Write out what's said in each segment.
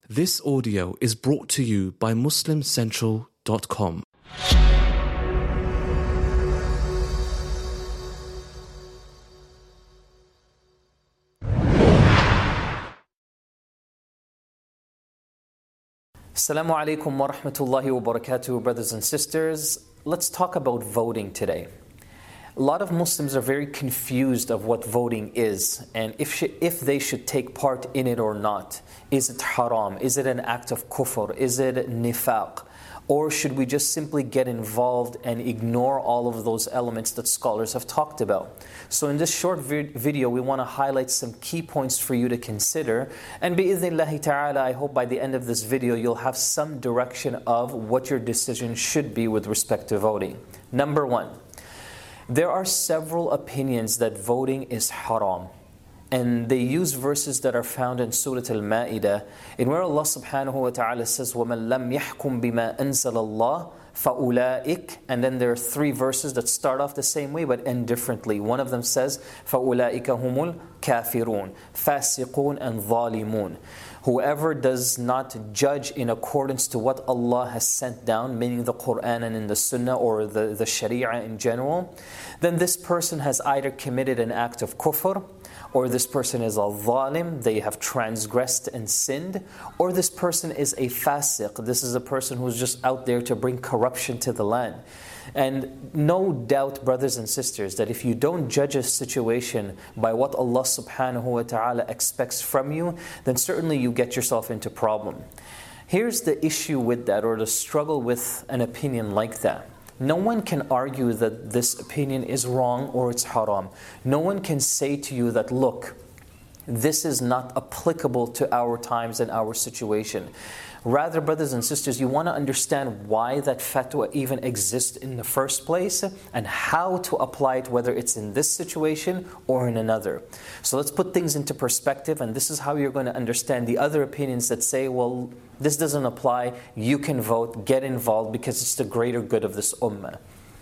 This audio is brought to you by MuslimCentral.com. Assalamu alaikum wa rahmatullahi wa barakatuh, brothers and sisters. Let's talk about voting today. A lot of Muslims are very confused of what voting is and if they should take part in it or not. Is it haram? Is it an act of kufr? Is it nifaq? Or should we just simply get involved and ignore all of those elements that scholars have talked about? So in this short video, we want to highlight some key points for you to consider. And bi'idhnillahi ta'ala, I hope by the end of this video, you'll have some direction of what your decision should be with respect to voting. Number one, there are several opinions that voting is haram. And they use verses that are found in Surah Al-Ma'idah, in where Allah subhanahu wa ta'ala says, وَمَنْ لَمْ يَحْكُمْ بِمَا أَنزَلَ اللَّهِ فَأُولَٰئِكَ. And then there are three verses that start off the same way but end differently. One of them says, فَأُولَٰئِكَ هُمُ الْكَافِرُونَ فَاسِقُونَ and ظَالِمُونَ. Whoever does not judge in accordance to what Allah has sent down, meaning the Quran and in the Sunnah or the Sharia in general, then this person has either committed an act of kufr, or this person is a zalim, they have transgressed and sinned, or this person is a fasiq, this is a person who's just out there to bring corruption to the land. And no doubt, brothers and sisters, that if you don't judge a situation by what Allah subhanahu wa ta'ala expects from you, then certainly you get yourself into problem. Here's the issue with that, or the struggle with an opinion like that. No one can argue that this opinion is wrong or it's haram. No one can say to you that, look, this is not applicable to our times and our situation. Rather, brothers and sisters, you want to understand why that fatwa even exists in the first place and how to apply it, whether it's in this situation or in another. So let's put things into perspective, and this is how you're going to understand the other opinions that say, well, this doesn't apply, you can vote, get involved because it's the greater good of this ummah.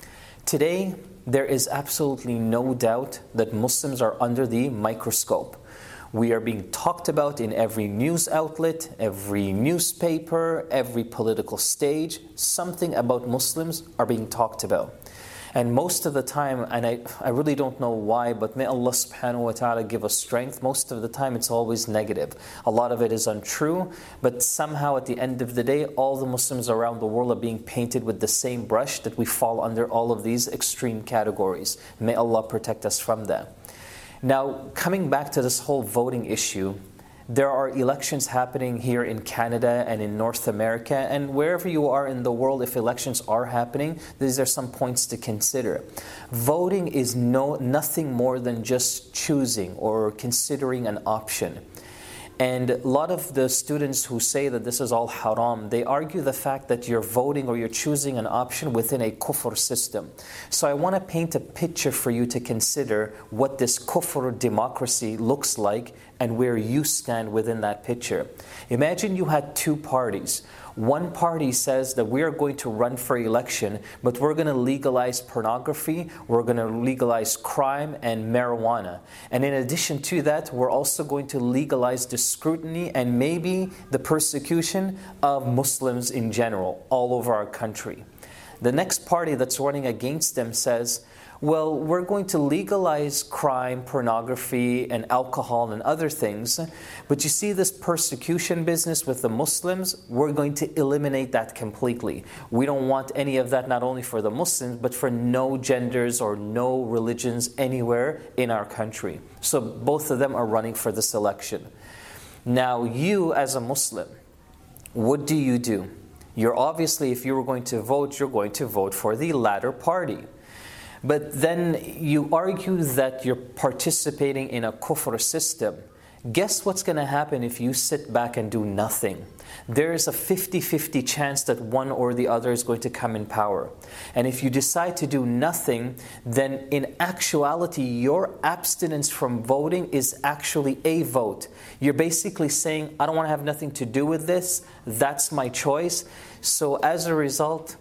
Today, there is absolutely no doubt that Muslims are under the microscope. We are being talked about in every news outlet, every newspaper, every political stage. Something about Muslims are being talked about. And most of the time, and I really don't know why, but may Allah subhanahu wa ta'ala give us strength, most of the time it's always negative. A lot of it is untrue, but somehow at the end of the day, all the Muslims around the world are being painted with the same brush, that we fall under all of these extreme categories. May Allah protect us from that. Now, coming back to this whole voting issue, there are elections happening here in Canada and in North America, and wherever you are in the world, if elections are happening, these are some points to consider. Voting is nothing more than just choosing or considering an option. And a lot of the students who say that this is all haram, they argue the fact that you're voting or you're choosing an option within a kufr system. So I want to paint a picture for you to consider what this kufr democracy looks like and where you stand within that picture. Imagine you had two parties. One party says that we are going to run for election, but we're going to legalize pornography, we're going to legalize crime and marijuana. And in addition to that, we're also going to legalize the scrutiny and maybe the persecution of Muslims in general all over our country. The next party that's running against them says, well, we're going to legalize crime, pornography, and alcohol and other things, but you see this persecution business with the Muslims, we're going to eliminate that completely. We don't want any of that, not only for the Muslims, but for no genders or no religions anywhere in our country. So both of them are running for this election. Now, you as a Muslim, what do? You're obviously, if you were going to vote, you're going to vote for the latter party. But then you argue that you're participating in a kufr system. Guess what's going to happen if you sit back and do nothing? There is a 50-50 chance that one or the other is going to come in power. And if you decide to do nothing, then in actuality, your abstinence from voting is actually a vote. You're basically saying, I don't want to have nothing to do with this. That's my choice. So as a result,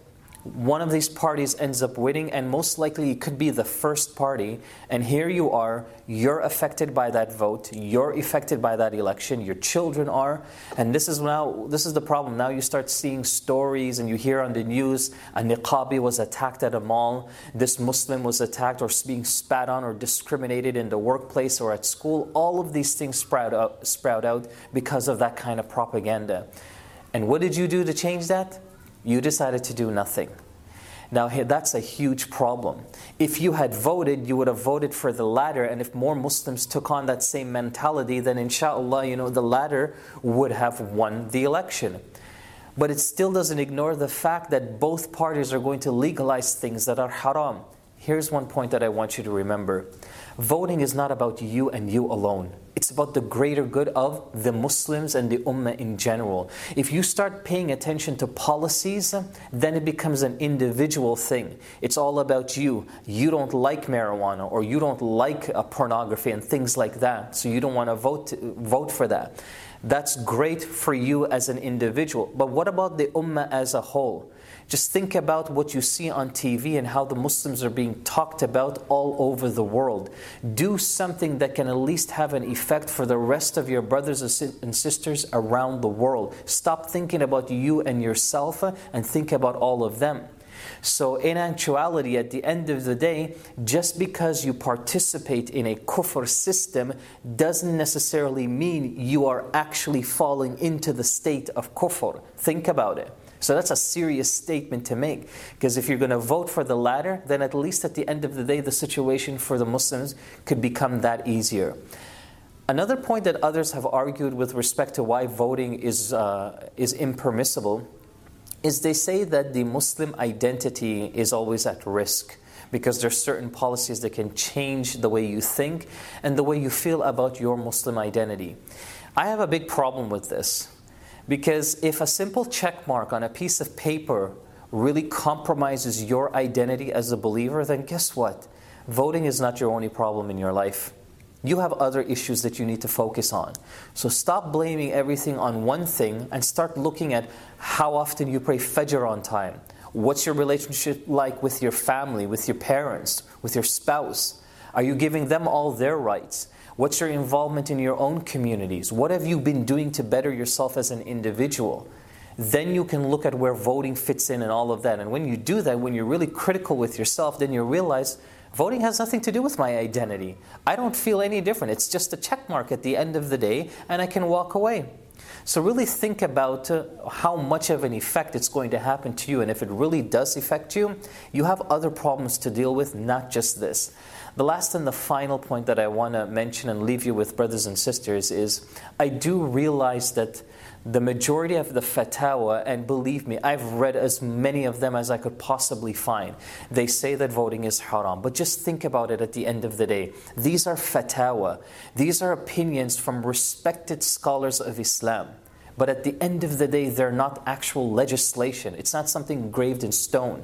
one of these parties ends up winning, and most likely it could be the first party, and here you are, you're affected by that vote, you're affected by that election, your children are, and this is the problem. Now you start seeing stories and you hear on the news, a niqabi was attacked at a mall, this Muslim was attacked or being spat on or discriminated in the workplace or at school. All of these things sprout out because of that kind of propaganda. And what did you do to change that? You decided to do nothing. Now that's a huge problem. If you had voted, you would have voted for the latter, and if more Muslims took on that same mentality, then inshallah, the latter would have won the election. But it still doesn't ignore the fact that both parties are going to legalize things that are haram. Here's one point that I want you to remember. Voting is not about you and you alone. It's about the greater good of the Muslims and the Ummah in general. If you start paying attention to policies, then it becomes an individual thing. It's all about you. You don't like marijuana, or you don't like pornography and things like that, so you don't want to vote for that. That's great for you as an individual. But what about the Ummah as a whole? Just think about what you see on TV and how the Muslims are being talked about all over the world. Do something that can at least have an effect for the rest of your brothers and sisters around the world. Stop thinking about you and yourself and think about all of them. So in actuality, at the end of the day, just because you participate in a kufr system doesn't necessarily mean you are actually falling into the state of kufr. Think about it. So that's a serious statement to make, because if you're going to vote for the latter, then at least at the end of the day, the situation for the Muslims could become that easier. Another point that others have argued with respect to why voting is impermissible is they say that the Muslim identity is always at risk, because there's certain policies that can change the way you think and the way you feel about your Muslim identity. I have a big problem with this. Because if a simple check mark on a piece of paper really compromises your identity as a believer, then guess what? Voting is not your only problem in your life. You have other issues that you need to focus on. So stop blaming everything on one thing and start looking at how often you pray Fajr on time. What's your relationship like with your family, with your parents, with your spouse? Are you giving them all their rights? What's your involvement in your own communities? What have you been doing to better yourself as an individual? Then you can look at where voting fits in and all of that. And when you do that, when you're really critical with yourself, then you realize voting has nothing to do with my identity. I don't feel any different. It's just a check mark at the end of the day, and I can walk away. So really think about how much of an effect it's going to happen to you. And if it really does affect you, you have other problems to deal with, not just this. The last and the final point that I want to mention and leave you with, brothers and sisters, is I do realize that the majority of the fatwa, and believe me, I've read as many of them as I could possibly find, they say that voting is haram. But just think about it at the end of the day. These are fatwa. These are opinions from respected scholars of Islam. But at the end of the day, they're not actual legislation. It's not something engraved in stone.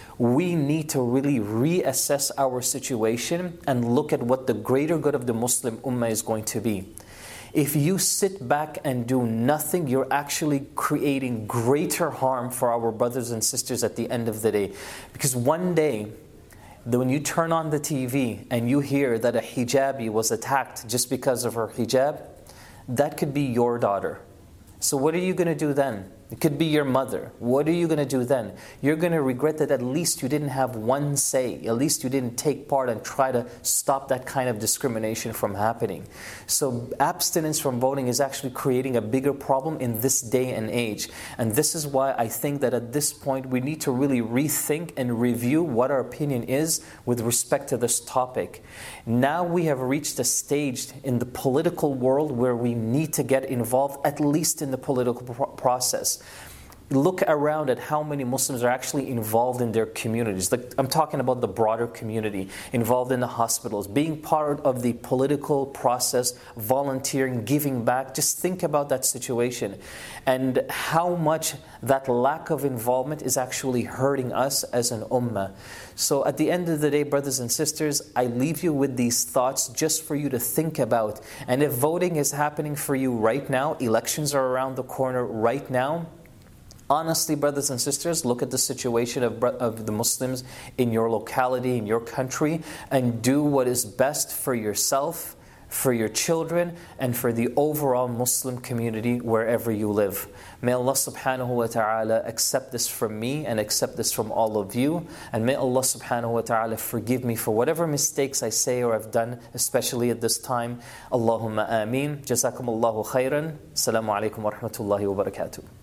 We need to really reassess our situation and look at what the greater good of the Muslim Ummah is going to be. If you sit back and do nothing, you're actually creating greater harm for our brothers and sisters at the end of the day. Because one day, when you turn on the TV and you hear that a hijabi was attacked just because of her hijab, that could be your daughter. So what are you going to do then? It could be your mother. What are you going to do then? You're going to regret that at least you didn't have one say. At least you didn't take part and try to stop that kind of discrimination from happening. So abstinence from voting is actually creating a bigger problem in this day and age. And this is why I think that at this point we need to really rethink and review what our opinion is with respect to this topic. Now we have reached a stage in the political world where we need to get involved, at least in the political process. Look around at how many Muslims are actually involved in their communities. Like, I'm talking about the broader community, involved in the hospitals, being part of the political process, volunteering, giving back. Just think about that situation and how much that lack of involvement is actually hurting us as an ummah. So at the end of the day, brothers and sisters, I leave you with these thoughts just for you to think about. And if voting is happening for you right now, elections are around the corner right now, Honestly, brothers and sisters, look at the situation of the Muslims in your locality, in your country, and do what is best for yourself, for your children, and for the overall Muslim community wherever you live. May Allah subhanahu wa ta'ala accept this from me and accept this from all of you. And may Allah subhanahu wa ta'ala forgive me for whatever mistakes I say or have done, especially at this time. Allahumma ameen. Jazakumullahu khairan. Assalamu alaikum wa rahmatullahi wa barakatuh.